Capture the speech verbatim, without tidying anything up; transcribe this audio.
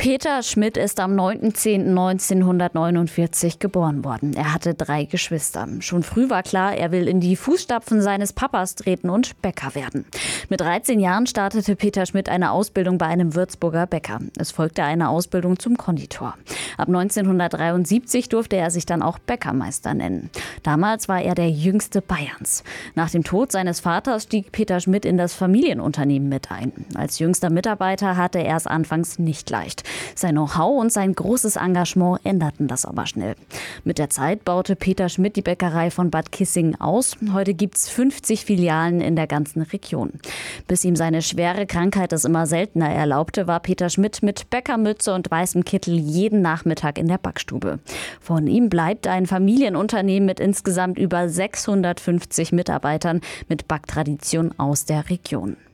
Peter Schmidt ist am neunten zehnten neunzehnhundertneunundvierzig geboren worden. Er hatte drei Geschwister. Schon früh war klar, er will in die Fußstapfen seines Papas treten und Bäcker werden. Mit dreizehn Jahren startete Peter Schmidt eine Ausbildung bei einem Würzburger Bäcker. Es folgte eine Ausbildung zum Konditor. Ab neunzehnhundertdreiundsiebzig durfte er sich dann auch Bäckermeister nennen. Damals war er der jüngste Bayerns. Nach dem Tod seines Vaters stieg Peter Schmidt in das Familienunternehmen mit ein. Als jüngster Mitarbeiter hatte er es anfangs nicht leicht. Sein Know-how und sein großes Engagement änderten das aber schnell. Mit der Zeit baute Peter Schmidt die Bäckerei von Bad Kissingen aus. Heute gibt es fünfzig Filialen in der ganzen Region. Bis ihm seine schwere Krankheit es immer seltener erlaubte, war Peter Schmidt mit Bäckermütze und weißem Kittel jeden Nachmittag in der Backstube. Von ihm bleibt ein Familienunternehmen mit insgesamt über sechshundertfünfzig Mitarbeitern mit Backtradition aus der Region.